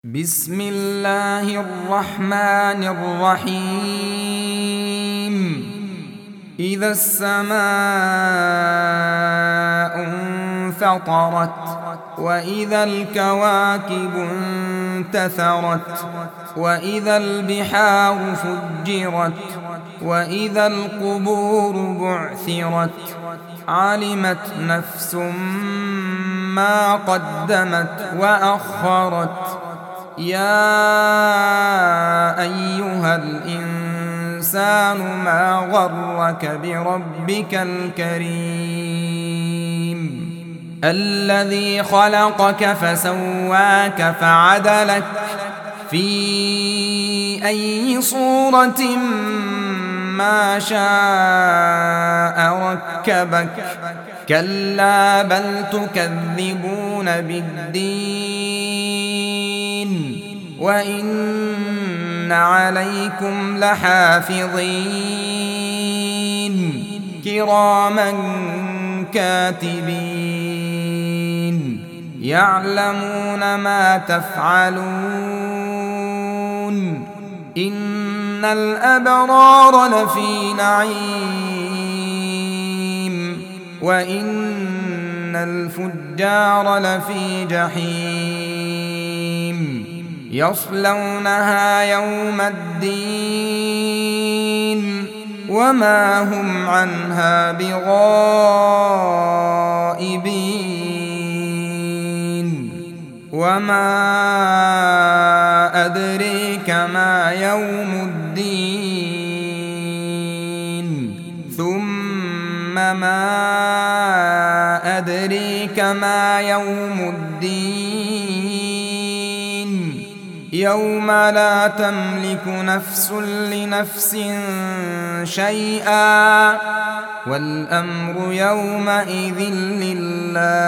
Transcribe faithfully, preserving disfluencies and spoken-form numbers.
بسم الله الرحمن الرحيم. إذا السماء انفطرت وإذا الكواكب انتثرت وإذا البحار فجرت وإذا القبور بعثرت علمت نفس ما قدمت وأخرت. يا أيها الإنسان ما غرك بربك الكريم الذي خلقك فسواك فعدلك في أي صورة ما شاء ركبك. كلا بل تكذبون بالدين وإن عليكم لحافظين كراما كاتبين يعلمون ما تفعلون. إن الأبرار لفي نعيم وإن الفجار لفي جحيم يصلونها يوم الدين وما هم عنها بغائبين. وما أدريك ما يوم الدين ثم ما أدريك ما يوم الدين يوم لا تملك نفس لنفس شيئا والأمر يومئذ لله.